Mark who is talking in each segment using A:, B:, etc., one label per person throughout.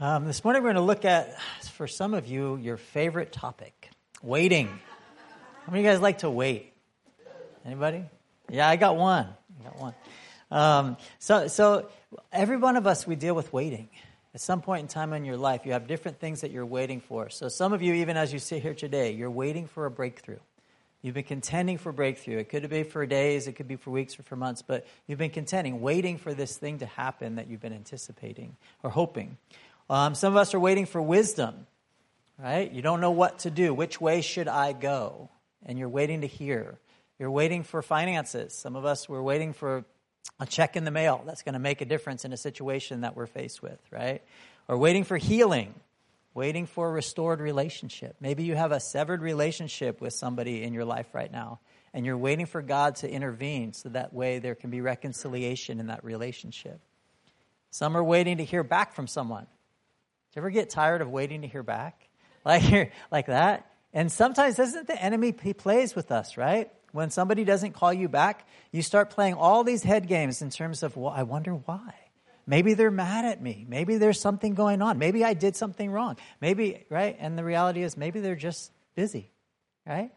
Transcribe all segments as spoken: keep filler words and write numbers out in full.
A: Um, this morning we're going to look at, for some of you, your favorite topic, waiting. How many of you guys like to wait? Anybody? Yeah, I got one. I got one. Um, so, so every one of us, we deal with waiting. At some point in time in your life, you have different things that you're waiting for. So some of you, even as you sit here today, you're waiting for a breakthrough. You've been contending for breakthrough. It could be for days, it could be for weeks or for months, but you've been contending, waiting for this thing to happen that you've been anticipating or hoping. Um, some of us are waiting for wisdom, right? You don't know what to do. Which way should I go? And you're waiting to hear. You're waiting for finances. Some of us, we're waiting for a check in the mail that's going to make a difference in a situation that we're faced with, right? Or waiting for healing, waiting for a restored relationship. Maybe you have a severed relationship with somebody in your life right now, and you're waiting for God to intervene so that way there can be reconciliation in that relationship. Some are waiting to hear back from someone. Do you ever get tired of waiting to hear back? Like, like that? And sometimes isn't the enemy, he plays with us, right? When somebody doesn't call you back, you start playing all these head games in terms of, well, I wonder why. Maybe they're mad at me. Maybe there's something going on. Maybe I did something wrong. Maybe, right? And the reality is maybe they're just busy, right?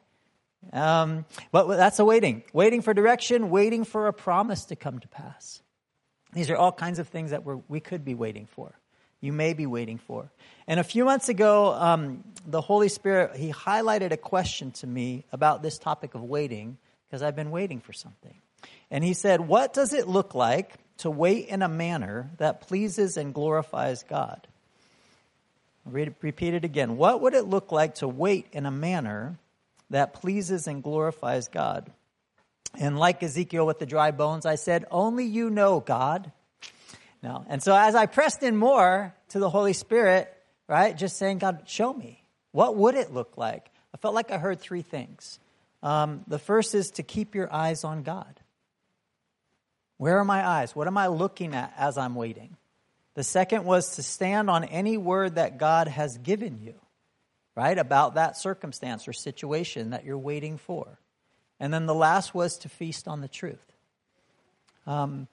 A: Um, but that's a waiting. Waiting for direction, waiting for a promise to come to pass. These are all kinds of things that we're, we could be waiting for. You may be waiting for. And a few months ago, um, the Holy Spirit, he highlighted a question to me about this topic of waiting, because I've been waiting for something. And he said, what does it look like to wait in a manner that pleases and glorifies God? I'll read, repeat it again. What would it look like to wait in a manner that pleases and glorifies God? And like Ezekiel with the dry bones, I said, only you know, God. No. And so as I pressed in more to the Holy Spirit, right, just saying, God, show me. What would it look like? I felt like I heard three things. Um, the first is to keep your eyes on God. Where are my eyes? What am I looking at as I'm waiting? The second was to stand on any word that God has given you, right, about that circumstance or situation that you're waiting for. And then the last was to feast on the truth. Um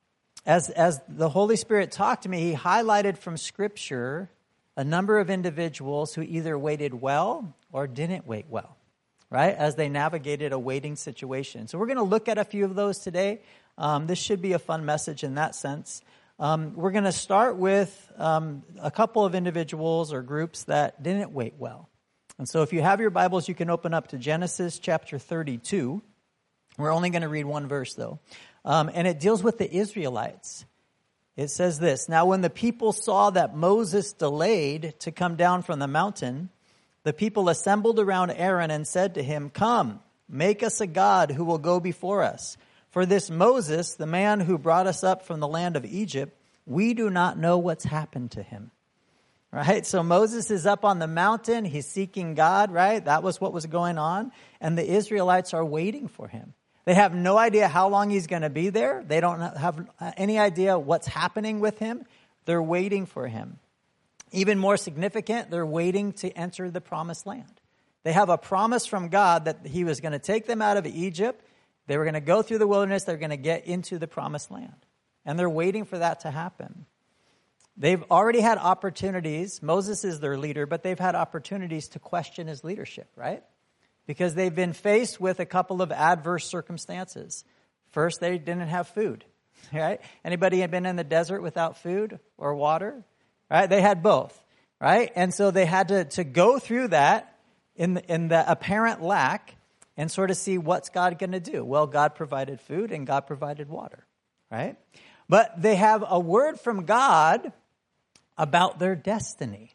A: As as the Holy Spirit talked to me, he highlighted from Scripture a number of individuals who either waited well or didn't wait well, right, as they navigated a waiting situation. So we're going to look at a few of those today. Um, this should be a fun message in that sense. Um, we're going to start with um, a couple of individuals or groups that didn't wait well. And so if you have your Bibles, you can open up to Genesis chapter thirty-two. We're only going to read one verse, though. Um, and it deals with the Israelites. It says this, now when the people saw that Moses delayed to come down from the mountain, the people assembled around Aaron and said to him, come, make us a god who will go before us. For this Moses, the man who brought us up from the land of Egypt, we do not know what's happened to him. Right? So Moses is up on the mountain. He's seeking God, right? That was what was going on. And the Israelites are waiting for him. They have no idea how long he's going to be there. They don't have any idea what's happening with him. They're waiting for him. Even more significant, they're waiting to enter the promised land. They have a promise from God that he was going to take them out of Egypt. They were going to go through the wilderness. They're going to get into the promised land. And they're waiting for that to happen. They've already had opportunities. Moses is their leader, but they've had opportunities to question his leadership, right? Because they've been faced with a couple of adverse circumstances. First, they didn't have food, right? Anybody had been in the desert without food or water, right? They had both, right? And so they had to, to go through that in the, in the apparent lack and sort of see what's God going to do. Well, God provided food and God provided water, right? But they have a word from God about their destiny.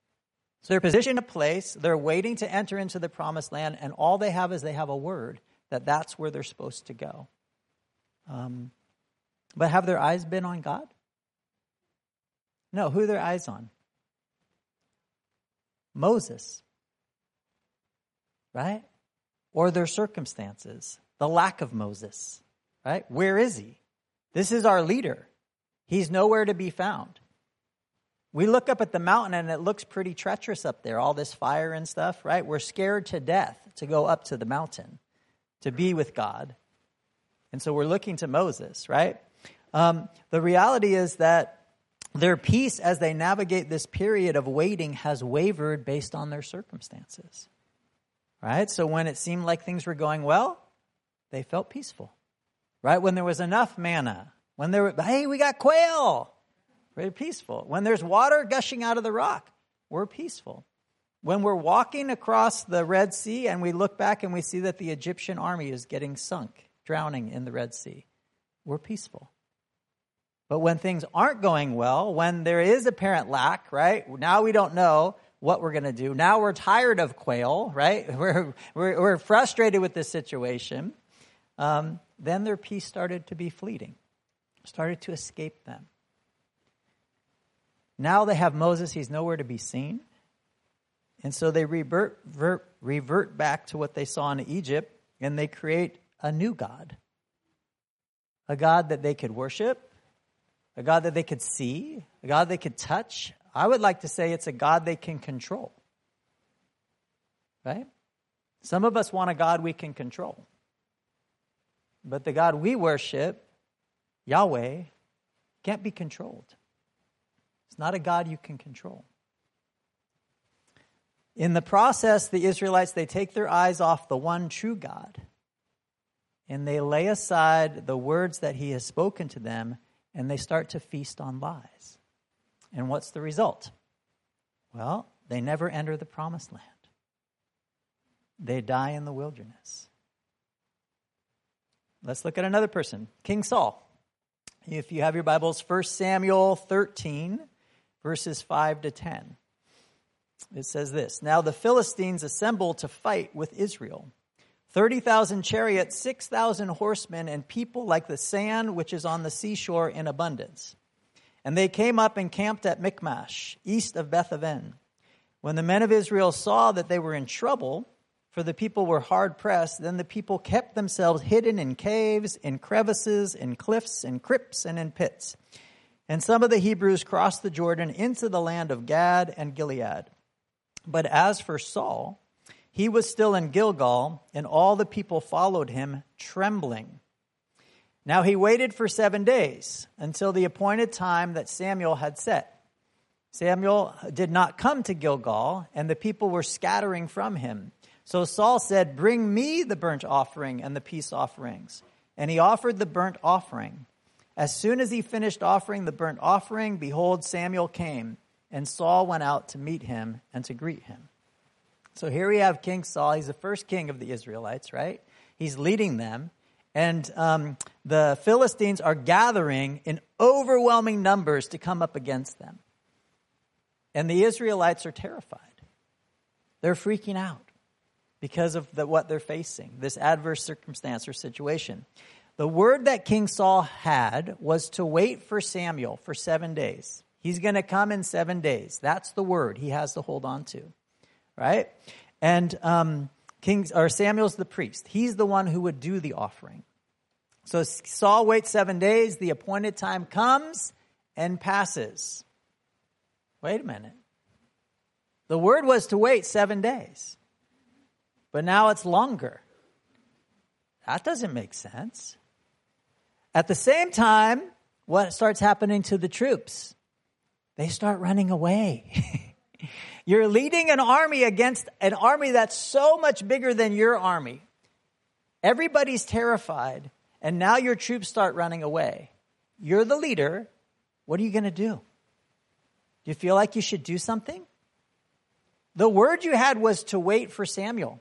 A: So they're positioned in a place, they're waiting to enter into the promised land, and all they have is they have a word that that's where they're supposed to go. Um, but have their eyes been on God? No, who are their eyes on? Moses, right? Or their circumstances, the lack of Moses, right? Where is he? This is our leader. He's nowhere to be found. We look up at the mountain and it looks pretty treacherous up there, all this fire and stuff, right? We're scared to death to go up to the mountain, to be with God. And so we're looking to Moses, right? Um, the reality is that their peace as they navigate this period of waiting has wavered based on their circumstances. Right? So when it seemed like things were going well, they felt peaceful. Right? When there was enough manna, when there were, hey, we got quail, very peaceful. When there's water gushing out of the rock, we're peaceful. When we're walking across the Red Sea and we look back and we see that the Egyptian army is getting sunk, drowning in the Red Sea, we're peaceful. But when things aren't going well, when there is apparent lack, right? Now we don't know what we're going to do. Now we're tired of quail, right? We're, we're, we're frustrated with this situation. Um, then their peace started to be fleeting, started to escape them. Now they have Moses. He's nowhere to be seen. And so they revert, revert, revert back to what they saw in Egypt, and they create a new God. A God that they could worship, a God that they could see, a God they could touch. I would like to say it's a God they can control. Right? Some of us want a God we can control. But the God we worship, Yahweh, can't be controlled. It's not a God you can control. In the process, the Israelites, they take their eyes off the one true God, and they lay aside the words that he has spoken to them, and they start to feast on lies. And what's the result? Well, they never enter the promised land. They die in the wilderness. Let's look at another person, King Saul. If you have your Bibles, First Samuel thirteen, verses five to ten. It says this, "Now the Philistines assembled to fight with Israel. thirty thousand chariots, six thousand horsemen, and people like the sand which is on the seashore in abundance. And they came up and camped at Michmash, east of Beth-aven. When the men of Israel saw that they were in trouble, for the people were hard pressed, then the people kept themselves hidden in caves, in crevices, in cliffs, in crypts, and in pits. And some of the Hebrews crossed the Jordan into the land of Gad and Gilead. But as for Saul, he was still in Gilgal, and all the people followed him, trembling. Now he waited for seven days until the appointed time that Samuel had set. Samuel did not come to Gilgal, and the people were scattering from him. So Saul said, 'Bring me the burnt offering and the peace offerings.' And he offered the burnt offering. As soon as he finished offering the burnt offering, behold, Samuel came, and Saul went out to meet him and to greet him." So here we have King Saul. He's the first king of the Israelites, right? He's leading them. And um, the Philistines are gathering in overwhelming numbers to come up against them. And the Israelites are terrified. They're freaking out because of the, what they're facing, this adverse circumstance or situation. The word that King Saul had was to wait for Samuel for seven days. He's going to come in seven days. That's the word he has to hold on to, right? And um, King or Samuel's the priest. He's the one who would do the offering. So Saul waits seven days. The appointed time comes and passes. Wait a minute. The word was to wait seven days. But now it's longer. That doesn't make sense. At the same time, what starts happening to the troops? They start running away. You're leading an army against an army that's so much bigger than your army. Everybody's terrified, and now your troops start running away. You're the leader. What are you going to do? Do you feel like you should do something? The word you had was to wait for Samuel.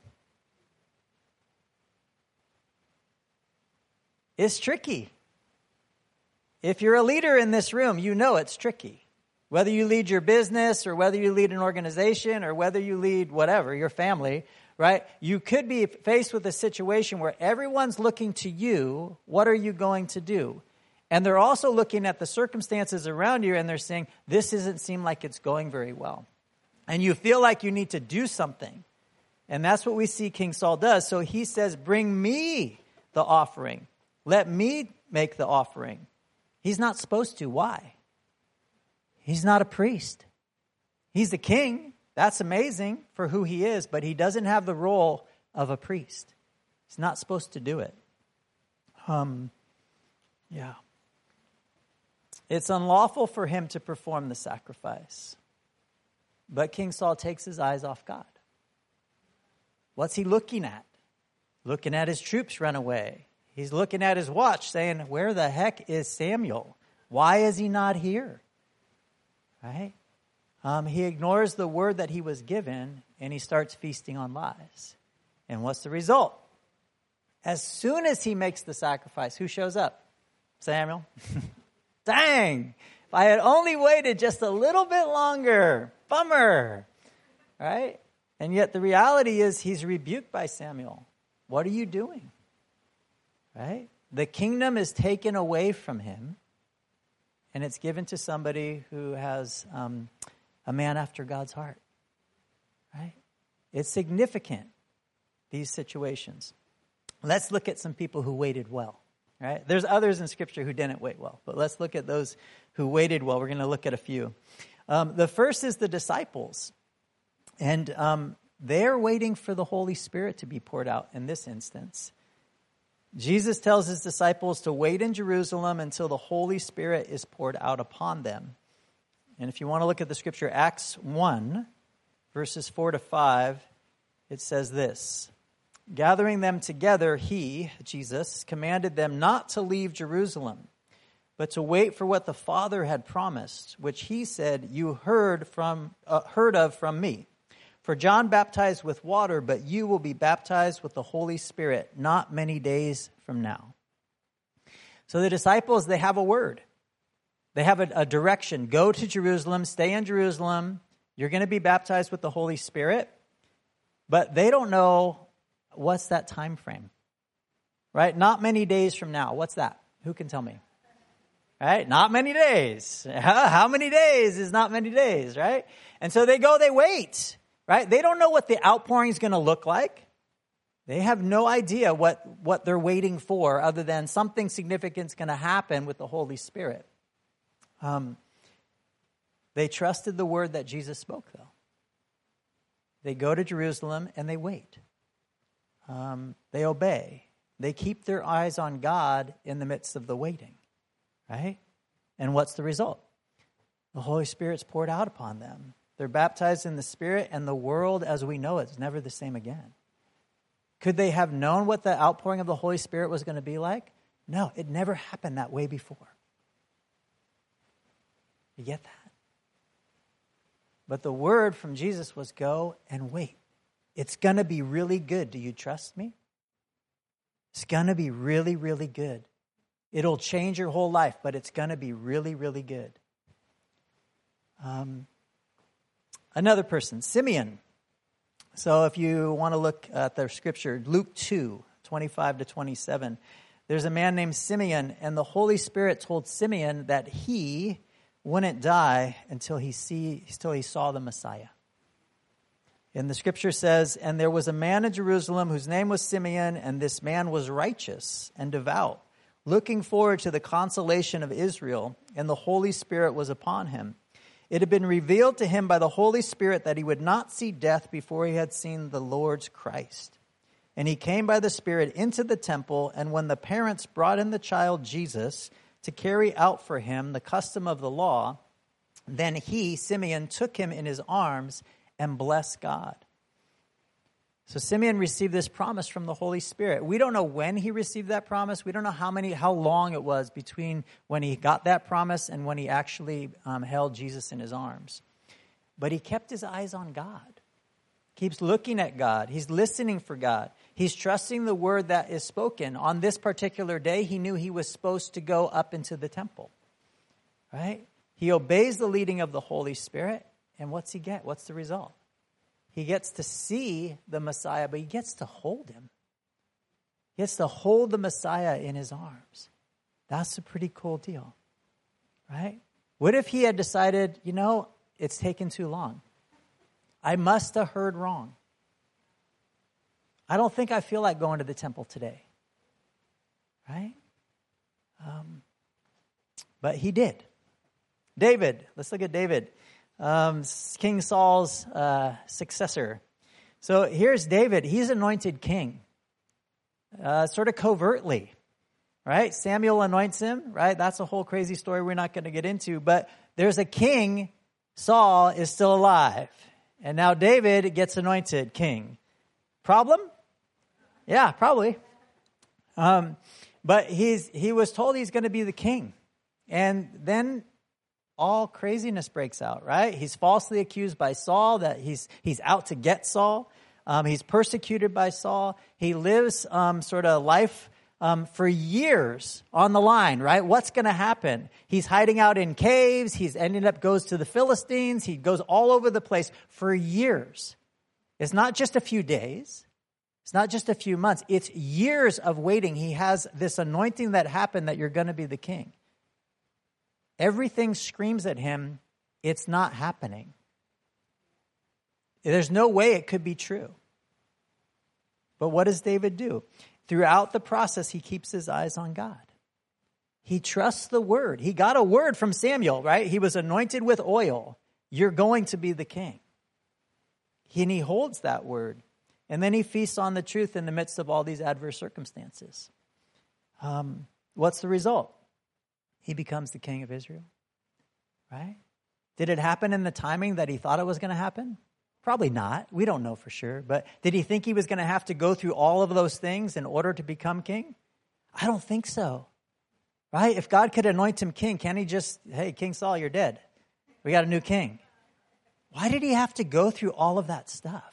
A: It's tricky. If you're a leader in this room, you know it's tricky. Whether you lead your business or whether you lead an organization or whether you lead whatever, your family, right? You could be faced with a situation where everyone's looking to you. What are you going to do? And they're also looking at the circumstances around you and they're saying, this doesn't seem like it's going very well. And you feel like you need to do something. And that's what we see King Saul does. So he says, bring me the offering. Let me make the offering. He's not supposed to. Why? He's not a priest. He's the king. That's amazing for who he is, but he doesn't have the role of a priest. He's not supposed to do it. Um, yeah. It's unlawful for him to perform the sacrifice. But King Saul takes his eyes off God. What's he looking at? Looking at his troops run away. He's looking at his watch saying, where the heck is Samuel? Why is he not here? Right? Um, he ignores the word that he was given, and he starts feasting on lies. And what's the result? As soon as he makes the sacrifice, who shows up? Samuel. Dang! If I had only waited just a little bit longer. Bummer. Right? And yet the reality is he's rebuked by Samuel. What are you doing? Right? The kingdom is taken away from him, and it's given to somebody who has um, a man after God's heart. Right? It's significant, these situations. Let's look at some people who waited well. Right? There's others in Scripture who didn't wait well, but let's look at those who waited well. We're going to look at a few. Um, the first is the disciples. And um, they're waiting for the Holy Spirit to be poured out in this instance. Jesus tells his disciples to wait in Jerusalem until the Holy Spirit is poured out upon them. And if you want to look at the scripture, Acts one, verses four to five, it says this. Gathering them together, he, Jesus, commanded them not to leave Jerusalem, but to wait for what the Father had promised, which he said, you heard from uh, heard of from me. For John baptized with water, but you will be baptized with the Holy Spirit not many days from now. So the disciples, they have a word. They have a, a direction. Go to Jerusalem, stay in Jerusalem. You're going to be baptized with the Holy Spirit. But they don't know what's that time frame. Right? Not many days from now. What's that? Who can tell me? Right? Not many days. How many days is not many days, right? And so they go, they wait. Right? They don't know what the outpouring is going to look like. They have no idea what, what they're waiting for other than something significant is going to happen with the Holy Spirit. Um, they trusted the word that Jesus spoke, though. They go to Jerusalem and they wait. Um, they obey. They keep their eyes on God in the midst of the waiting. Right? And what's the result? The Holy Spirit's poured out upon them. They're baptized in the Spirit, and the world as we know it is never the same again. Could they have known what the outpouring of the Holy Spirit was going to be like? No, it never happened that way before. You get that? But the word from Jesus was go and wait. It's going to be really good. Do you trust me? It's going to be really, really good. It'll change your whole life, but it's going to be really, really good. Um. Another person, Simeon. So if you want to look at the scripture, Luke two, twenty-five to twenty-seven, there's a man named Simeon, and the Holy Spirit told Simeon that he wouldn't die until he see until he saw the Messiah. And the scripture says, and there was a man in Jerusalem whose name was Simeon, and this man was righteous and devout, looking forward to the consolation of Israel, and the Holy Spirit was upon him. It had been revealed to him by the Holy Spirit that he would not see death before he had seen the Lord's Christ. And he came by the Spirit into the temple, and when the parents brought in the child Jesus to carry out for him the custom of the law, then he, Simeon, took him in his arms and blessed God. So Simeon received this promise from the Holy Spirit. We don't know when he received that promise. We don't know how many, how long it was between when he got that promise and when he actually um, held Jesus in his arms. But he kept his eyes on God. Keeps looking at God. He's listening for God. He's trusting the word that is spoken. On this particular day, he knew he was supposed to go up into the temple. Right? He obeys the leading of the Holy Spirit. And what's he get? What's the result? He gets to see the Messiah, but he gets to hold him. He gets to hold the Messiah in his arms. That's a pretty cool deal, right? What if he had decided, you know, it's taken too long. I must have heard wrong. I don't think I feel like going to the temple today, right? Um, but he did. David, let's look at David. Um, King Saul's uh, successor. So here's David. He's anointed king, uh, sort of covertly, right? Samuel anoints him, right? That's a whole crazy story we're not going to get into. But there's a king. Saul is still alive. And now David gets anointed king. Problem? Yeah, probably. Um, but he's he was told he's going to be the king. And then all craziness breaks out, right? He's falsely accused by Saul that he's he's out to get Saul. Um, he's persecuted by Saul. He lives um, sort of life um, for years on the line, right? What's going to happen? He's hiding out in caves. He's ended up goes to the Philistines. He goes all over the place for years. It's not just a few days. It's not just a few months. It's years of waiting. He has this anointing that happened that you're going to be the king. Everything screams at him, it's not happening. There's no way it could be true. But what does David do? Throughout the process, he keeps his eyes on God. He trusts the word. He got a word from Samuel, right? He was anointed with oil. You're going to be the king. And he holds that word. And then he feasts on the truth in the midst of all these adverse circumstances. Um, what's the result? He becomes the king of Israel, right? Did it happen in the timing that he thought it was going to happen? Probably not. We don't know for sure. But did he think he was going to have to go through all of those things in order to become king? I don't think so, right? If God could anoint him king, can't he just, hey, King Saul, you're dead. We got a new king. Why did he have to go through all of that stuff?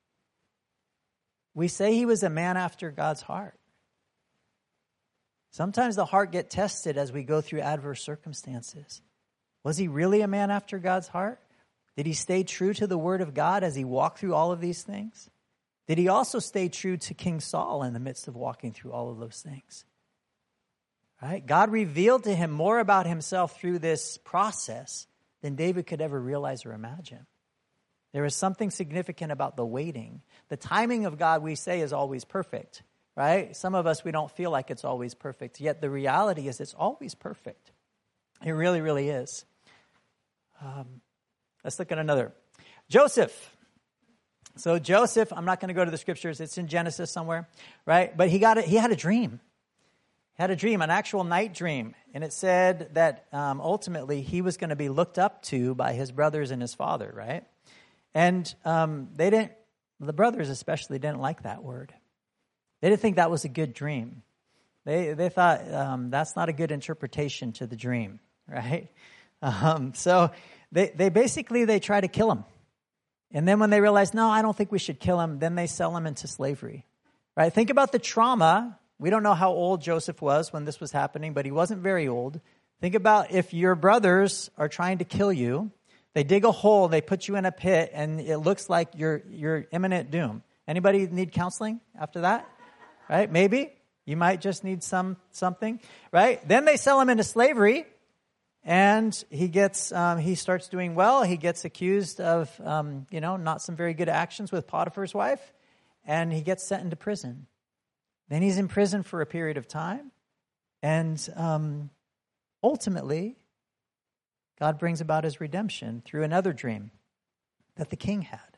A: We say he was a man after God's heart. Sometimes the heart gets tested as we go through adverse circumstances. Was he really a man after God's heart? Did he stay true to the word of God as he walked through all of these things? Did he also stay true to King Saul in the midst of walking through all of those things? Right? God revealed to him more about himself through this process than David could ever realize or imagine. There is something significant about the waiting. The timing of God, we say, is always perfect, right? Some of us, we don't feel like it's always perfect. Yet the reality is it's always perfect. It really, really is. Um, let's look at another. Joseph. So Joseph, I'm not going to go to the scriptures. It's in Genesis somewhere, right? But he got a, he had a dream. He had a dream, an actual night dream. And it said that um, ultimately he was going to be looked up to by his brothers and his father, right? And um, they didn't, the brothers especially didn't like that word. They didn't think that was a good dream. They they thought um, that's not a good interpretation to the dream, right? Um, so they, they basically, they try to kill him. And then when they realize, no, I don't think we should kill him, then they sell him into slavery, right? Think about the trauma. We don't know how old Joseph was when this was happening, but he wasn't very old. Think about if your brothers are trying to kill you. They dig a hole, they put you in a pit, and it looks like you're you're imminent doom. Anybody need counseling after that? Right? Maybe. You might just need some something. Right? Then they sell him into slavery, and he gets um, he starts doing well. He gets accused of um, you know not some very good actions with Potiphar's wife, and he gets sent into prison. Then he's in prison for a period of time, and um, ultimately, God brings about his redemption through another dream that the king had.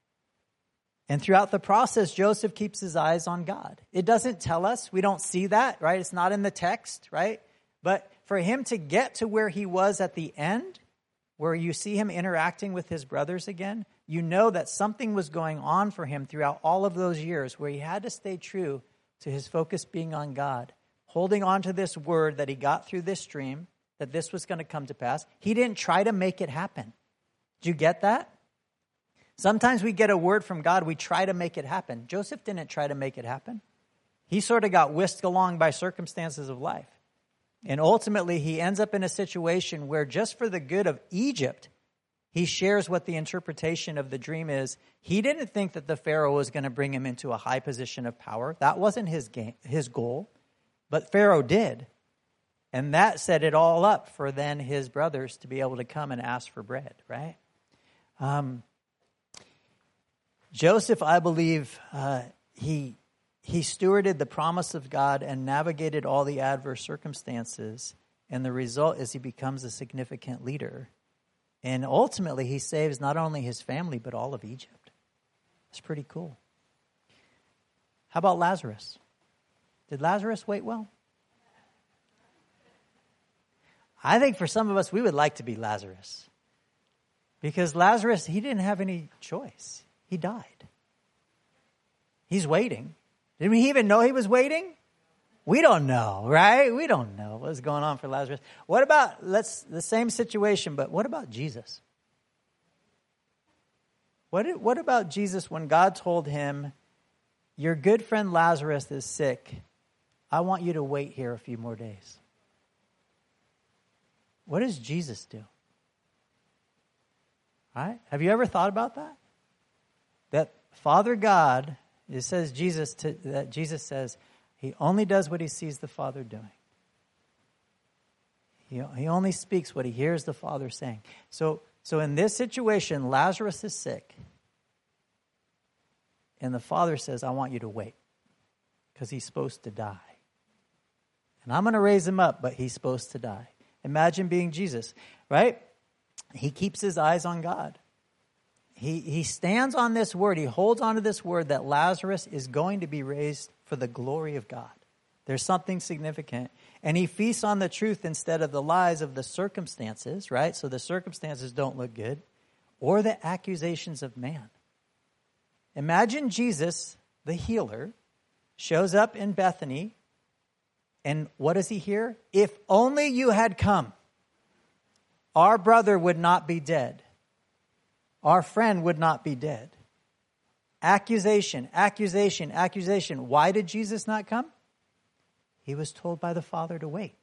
A: And throughout the process, Joseph keeps his eyes on God. It doesn't tell us. We don't see that, right? It's not in the text, right? But for him to get to where he was at the end, where you see him interacting with his brothers again, you know that something was going on for him throughout all of those years where he had to stay true to his focus being on God, holding on to this word that he got through this dream, that this was going to come to pass. He didn't try to make it happen. Did you get that? Sometimes we get a word from God, we try to make it happen. Joseph didn't try to make it happen. He sort of got whisked along by circumstances of life. And ultimately, he ends up in a situation where just for the good of Egypt, he shares what the interpretation of the dream is. He didn't think that the Pharaoh was going to bring him into a high position of power. That wasn't his game, his goal. But Pharaoh did. And that set it all up for then his brothers to be able to come and ask for bread, right? Um, Joseph, I believe, uh, he he stewarded the promise of God and navigated all the adverse circumstances. And the result is he becomes a significant leader. And ultimately, he saves not only his family, but all of Egypt. It's pretty cool. How about Lazarus? Did Lazarus wait well? I think for some of us, we would like to be Lazarus. Because Lazarus, he didn't have any choice. He died. He's waiting. Did we even know he was waiting? We don't know, right? We don't know what's going on for Lazarus. What about, let's, the same situation, but what about Jesus? What, what about Jesus when God told him, your good friend Lazarus is sick. I want you to wait here a few more days. What does Jesus do? All right? Have you ever thought about that? That Father God, it says Jesus, to, that Jesus says, he only does what he sees the Father doing. He, he only speaks what he hears the Father saying. So, so in this situation, Lazarus is sick. And the Father says, I want you to wait. Because he's supposed to die. And I'm going to raise him up, but he's supposed to die. Imagine being Jesus, right? He keeps his eyes on God. He, he stands on this word. He holds on to this word that Lazarus is going to be raised for the glory of God. There's something significant. And he feasts on the truth instead of the lies of the circumstances, right? So the circumstances don't look good. Or the accusations of man. Imagine Jesus, the healer, shows up in Bethany. And what does he hear? If only you had come, our brother would not be dead. Our friend would not be dead. Accusation, accusation, accusation. Why did Jesus not come? He was told by the Father to wait.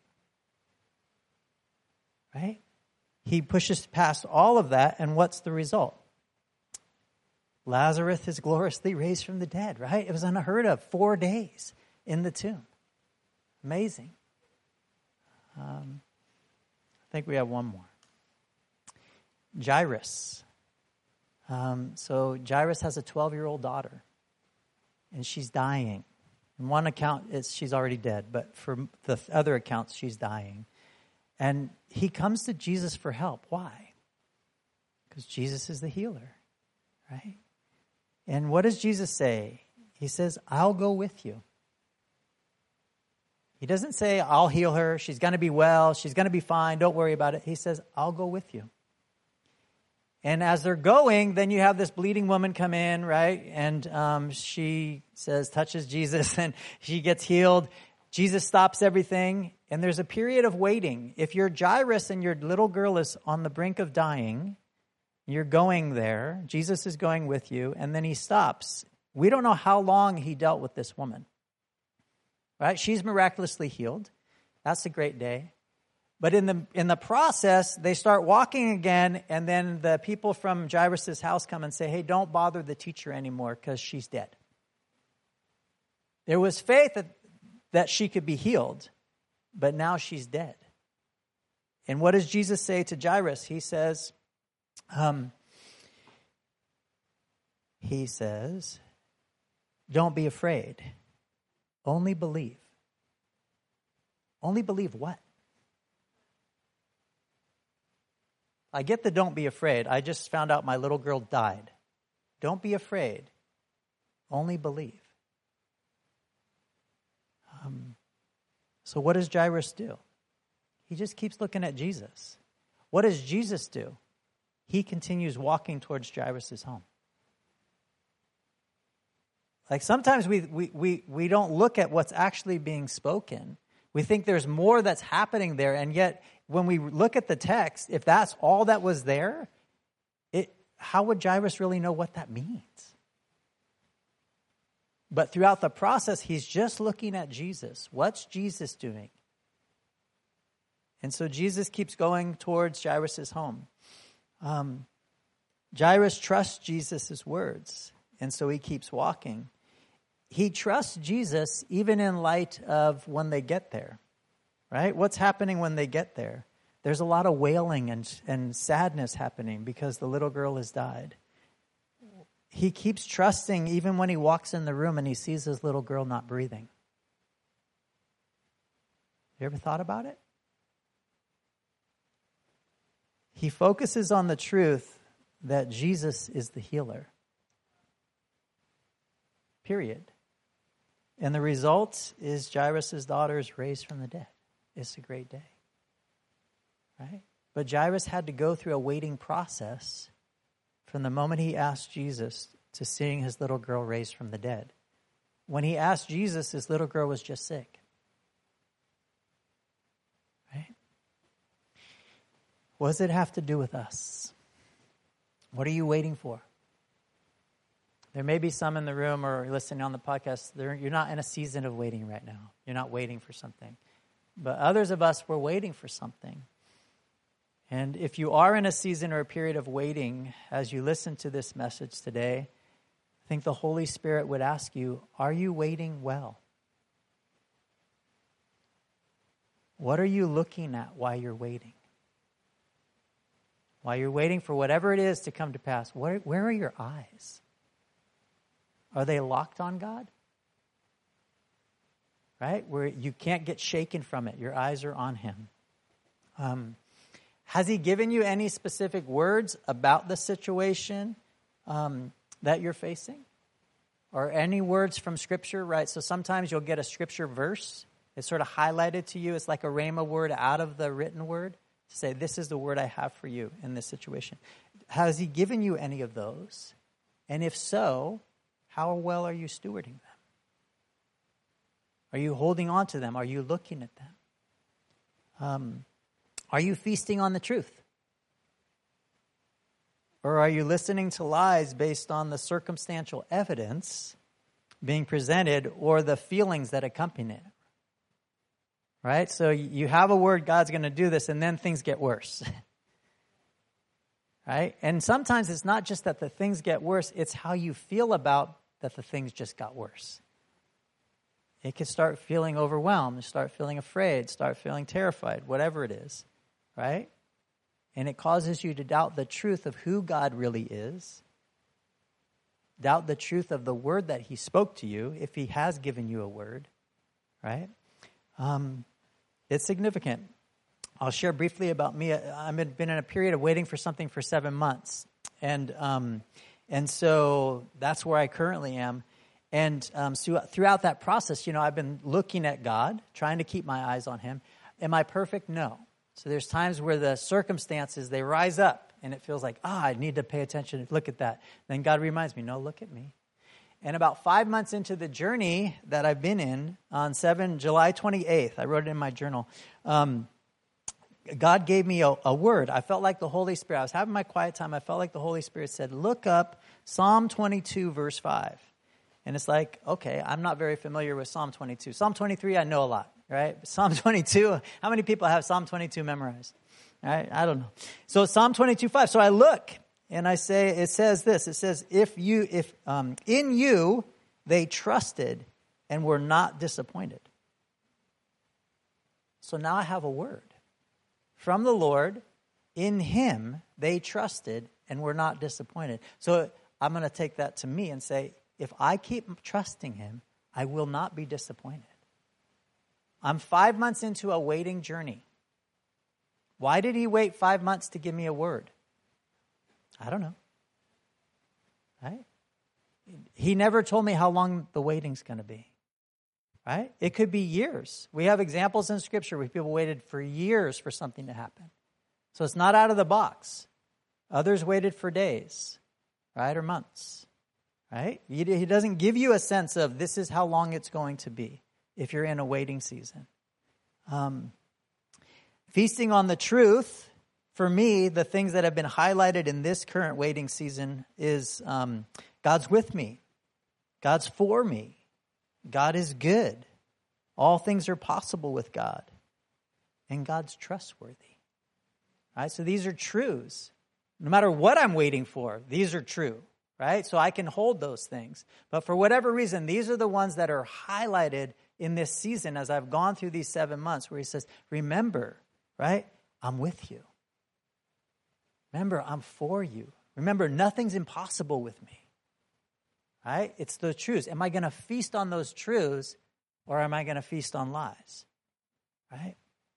A: Right? He pushes past all of that, and what's the result? Lazarus is gloriously raised from the dead, right? It was unheard of. Four days in the tomb. Amazing. Um, I think we have one more. Jairus. Um, so Jairus has a twelve-year-old daughter, and she's dying. In one account, it's, she's already dead, but for the other accounts, she's dying. And he comes to Jesus for help. Why? Because Jesus is the healer, right? And what does Jesus say? He says, I'll go with you. He doesn't say, I'll heal her. She's going to be well. She's going to be fine. Don't worry about it. He says, I'll go with you. And as they're going, then you have this bleeding woman come in, right? And um, she says, touches Jesus, and she gets healed. Jesus stops everything, and there's a period of waiting. If you're Jairus and your little girl is on the brink of dying, you're going there. Jesus is going with you, and then he stops. We don't know how long he dealt with this woman. Right? She's miraculously healed. That's a great day. But in the in the process, they start walking again, and then the people from Jairus' house come and say, hey, don't bother the teacher anymore because she's dead. There was faith that, that she could be healed, but now she's dead. And what does Jesus say to Jairus? He says, um, he says, don't be afraid. Only believe. Only believe what? I get the don't be afraid. I just found out my little girl died. Don't be afraid. Only believe. Um, so what does Jairus do? He just keeps looking at Jesus. What does Jesus do? He continues walking towards Jairus' home. Like sometimes we, we, we, we don't look at what's actually being spoken. We think there's more that's happening there, and yet when we look at the text, if that's all that was there, it, how would Jairus really know what that means? But throughout the process, he's just looking at Jesus. What's Jesus doing? And so Jesus keeps going towards Jairus' home. Um, Jairus trusts Jesus' words, and so he keeps walking. He trusts Jesus even in light of when they get there, right? What's happening when they get there? There's a lot of wailing and, and sadness happening because the little girl has died. He keeps trusting even when he walks in the room and he sees his little girl not breathing. You ever thought about it? He focuses on the truth that Jesus is the healer. Period. And the result is Jairus' daughter is raised from the dead. It's a great day. right? But Jairus had to go through a waiting process from the moment he asked Jesus to seeing his little girl raised from the dead. When he asked Jesus, his little girl was just sick. Right? What does it have to do with us? What are you waiting for? There may be some in the room or listening on the podcast, you're not in a season of waiting right now. You're not waiting for something. But others of us, we're waiting for something. And if you are in a season or a period of waiting, as you listen to this message today, I think the Holy Spirit would ask you, are you waiting well? What are you looking at while you're waiting? While you're waiting for whatever it is to come to pass, where, where are your eyes? Are they locked on God? Right? Where you can't get shaken from it. Your eyes are on him. Um, has he given you any specific words about the situation um, that you're facing? Or any words from Scripture, right? So sometimes you'll get a Scripture verse. It's sort of highlighted to you. It's like a rhema word out of the written word to say, this is the word I have for you in this situation. Has he given you any of those? And if so, how well are you stewarding them? Are you holding on to them? Are you looking at them? Um, are you feasting on the truth? Or are you listening to lies based on the circumstantial evidence being presented or the feelings that accompany it? Right? So you have a word, God's going to do this, and then things get worse. Right? And sometimes it's not just that the things get worse, it's how you feel about that the things just got worse. It can start feeling overwhelmed, start feeling afraid, start feeling terrified, whatever it is, right? And it causes you to doubt the truth of who God really is, doubt the truth of the word that he spoke to you, if he has given you a word, right? Um, it's significant. I'll share briefly about me. I've been in a period of waiting for something for seven months. And um, and so that's where I currently am. And um, so throughout that process, you know, I've been looking at God, trying to keep my eyes on him. Am I perfect? No. So there's times where the circumstances, they rise up, and it feels like, ah, I need to pay attention, look at that. Then God reminds me, no, look at me. And about five months into the journey that I've been in, on seven July twenty-eighth, I wrote it in my journal, um, God gave me a, a word. I felt like the Holy Spirit, I was having my quiet time, I felt like the Holy Spirit said, look up Psalm twenty-two, verse five. And it's like, okay, I'm not very familiar with Psalm twenty-two. Psalm twenty-three, I know a lot, right? Psalm twenty-two, how many people have Psalm twenty-two memorized? Right? I don't know. So Psalm twenty-two, five. So I look and I say, it says this, it says, if you, if um, in you they trusted and were not disappointed. So now I have a word from the Lord. In him they trusted and were not disappointed. So I'm going to take that to me and say, if I keep trusting him, I will not be disappointed. I'm five months into a waiting journey. Why did he wait five months to give me a word? I don't know. Right? He never told me how long the waiting's going to be. Right? It could be years. We have examples in Scripture where people waited for years for something to happen. So it's not out of the box. Others waited for days, right, or months. Right? He, he doesn't give you a sense of this is how long it's going to be if you're in a waiting season. Um, feasting on the truth, for me, the things that have been highlighted in this current waiting season is um, God's with me. God's for me. God is good. All things are possible with God. And God's trustworthy. Right? So these are truths. No matter what I'm waiting for, these are true. Right? So I can hold those things. But for whatever reason, these are the ones that are highlighted in this season as I've gone through these seven months where he says, remember, right? I'm with you. Remember, I'm for you. Remember, nothing's impossible with me. Right? It's the truths. Am I going to feast on those truths or am I going to feast on lies? Right?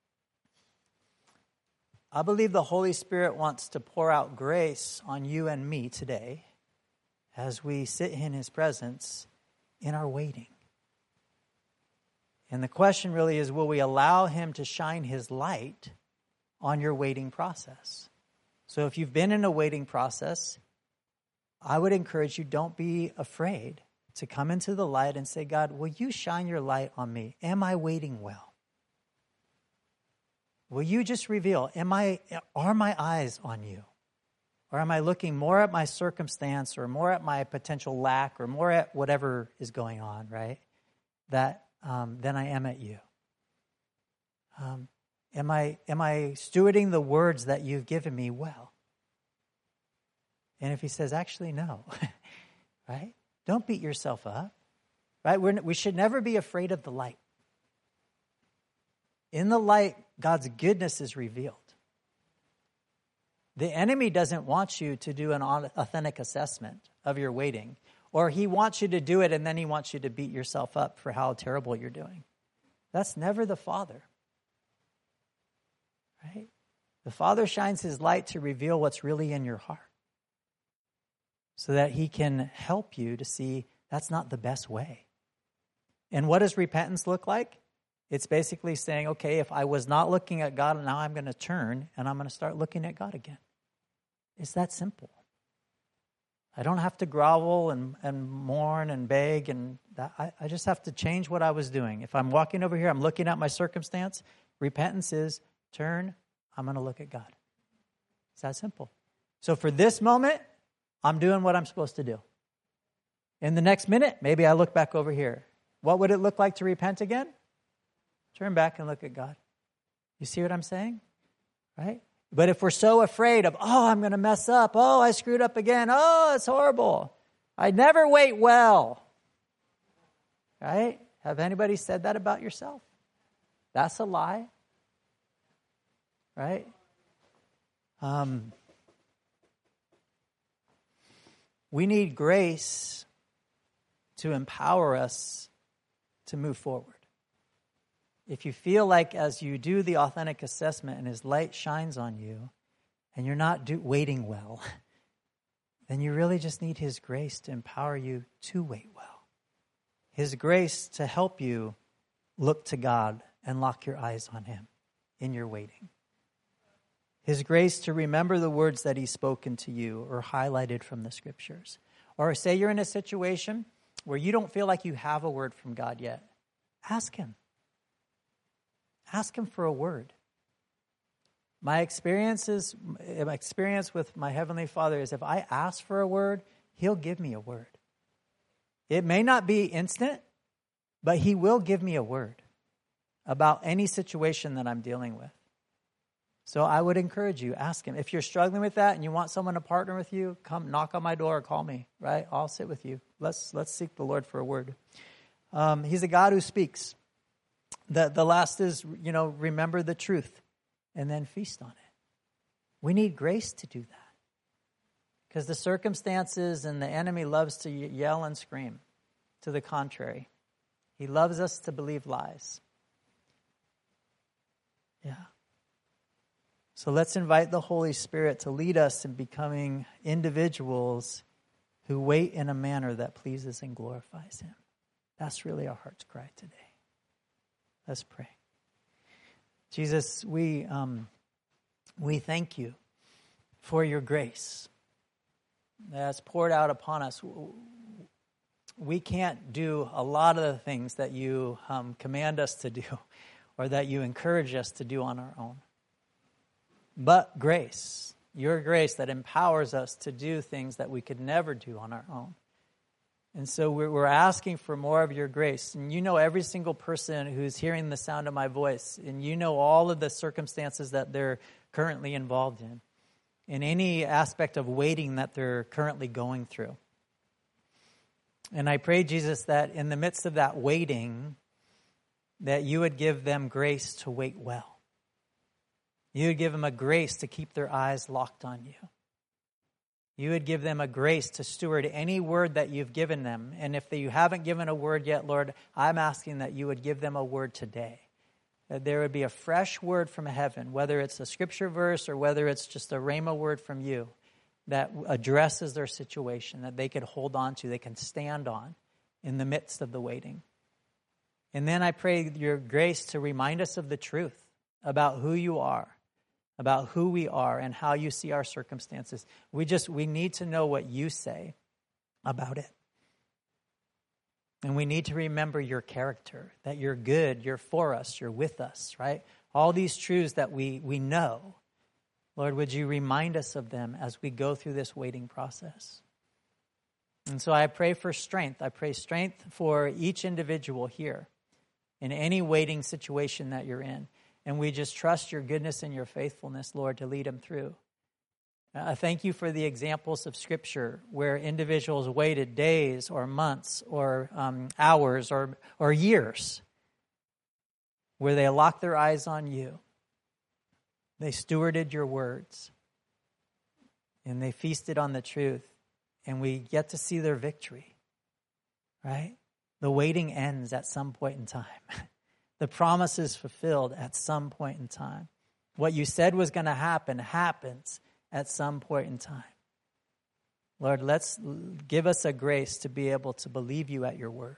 A: I believe the Holy Spirit wants to pour out grace on you and me today as we sit in his presence in our waiting. And the question really is, will we allow him to shine his light on your waiting process. So if you've been in a waiting process, I would encourage you, don't be afraid to come into the light and say, God, will you shine your light on me? Am I waiting well? Will you just reveal, am I, are my eyes on you? Or am I looking more at my circumstance or more at my potential lack or more at whatever is going on, right? That um, than I am at you. Um, am I am I stewarding the words that you've given me well? And if he says, actually, no, right? Don't beat yourself up, right? We're, we should never be afraid of the light. In the light, God's goodness is revealed. The enemy doesn't want you to do an authentic assessment of your waiting, or he wants you to do it and then he wants you to beat yourself up for how terrible you're doing. That's never the Father, right? The Father shines his light to reveal what's really in your heart so that he can help you to see that's not the best way. And what does repentance look like? It's basically saying, okay, if I was not looking at God, now I'm going to turn and I'm going to start looking at God again. It's that simple. I don't have to grovel and, and mourn and beg, and that, I, I just have to change what I was doing. If I'm walking over here, I'm looking at my circumstance. Repentance is turn, I'm going to look at God. It's that simple. So for this moment, I'm doing what I'm supposed to do. In the next minute, maybe I look back over here. What would it look like to repent again? Turn back and look at God. You see what I'm saying? Right? But if we're so afraid of, oh, I'm going to mess up. Oh, I screwed up again. Oh, it's horrible. I never wait well. Right? Have anybody said that about yourself? That's a lie. Right? Um, we need grace to empower us to move forward. If you feel like as you do the authentic assessment and his light shines on you and you're not do, waiting well, then you really just need his grace to empower you to wait well. His grace to help you look to God and lock your eyes on him in your waiting. His grace to remember the words that he's spoken to you or highlighted from the scriptures. Or say you're in a situation where you don't feel like you have a word from God yet. Ask him. Ask him for a word. My experiences, my experience with my Heavenly Father is if I ask for a word, he'll give me a word. It may not be instant, but he will give me a word about any situation that I'm dealing with. So I would encourage you, ask him. If you're struggling with that and you want someone to partner with you, come knock on my door or call me, right? I'll sit with you. Let's let's seek the Lord for a word. Um, he's a God who speaks. The, the last is, you know, remember the truth and then feast on it. We need grace to do that. Because the circumstances and the enemy loves to yell and scream. To the contrary. He loves us to believe lies. Yeah. So let's invite the Holy Spirit to lead us in becoming individuals who wait in a manner that pleases and glorifies him. That's really our heart's cry today. Let's pray. Jesus, we um, we thank you for your grace that's poured out upon us. We can't do a lot of the things that you um, command us to do or that you encourage us to do on our own. But grace, your grace that empowers us to do things that we could never do on our own. And so we're asking for more of your grace. And you know every single person who's hearing the sound of my voice. And you know all of the circumstances that they're currently involved in. In any aspect of waiting that they're currently going through. And I pray, Jesus, that in the midst of that waiting, that you would give them grace to wait well. You would give them a grace to keep their eyes locked on you. You would give them a grace to steward any word that you've given them. And if you haven't given a word yet, Lord, I'm asking that you would give them a word today. That there would be a fresh word from heaven, whether it's a scripture verse or whether it's just a rhema word from you that addresses their situation, that they could hold on to, they can stand on in the midst of the waiting. And then I pray your grace to remind us of the truth about who you are, about who we are and how you see our circumstances. We just, we need to know what you say about it. And we need to remember your character, that you're good, you're for us, you're with us, right? All these truths that we, we know. Lord, would you remind us of them as we go through this waiting process? And so I pray for strength. I pray strength for each individual here in any waiting situation that you're in. And we just trust your goodness and your faithfulness, Lord, to lead them through. I thank you for the examples of Scripture where individuals waited days or months or um, hours or, or years, where they locked their eyes on you. They stewarded your words, and they feasted on the truth, and we get to see their victory, right? The waiting ends at some point in time. The promise is fulfilled at some point in time. What you said was going to happen happens at some point in time. Lord, let's give us a grace to be able to believe you at your word.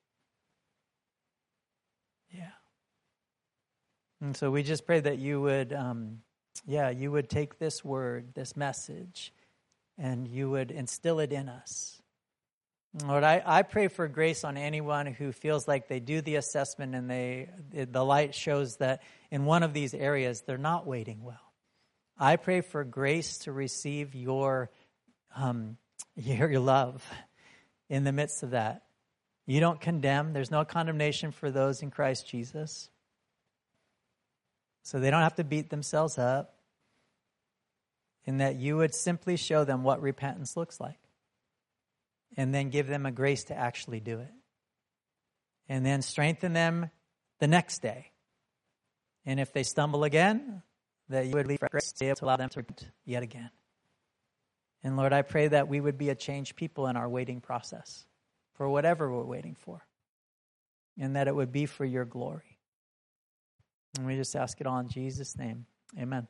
A: Yeah. And so we just pray that you would, um, yeah, you would take this word, this message, and you would instill it in us. Lord, I, I pray for grace on anyone who feels like they do the assessment and they the light shows that in one of these areas they're not waiting well. I pray for grace to receive your, um, your, your love in the midst of that. You don't condemn. There's no condemnation for those in Christ Jesus. So they don't have to beat themselves up. In that you would simply show them what repentance looks like. And then give them a grace to actually do it. And then strengthen them the next day. And if they stumble again, that you would leave grace to allow them to repent yet again. And Lord, I pray that we would be a changed people in our waiting process for whatever we're waiting for. And that it would be for your glory. And we just ask it all in Jesus' name. Amen.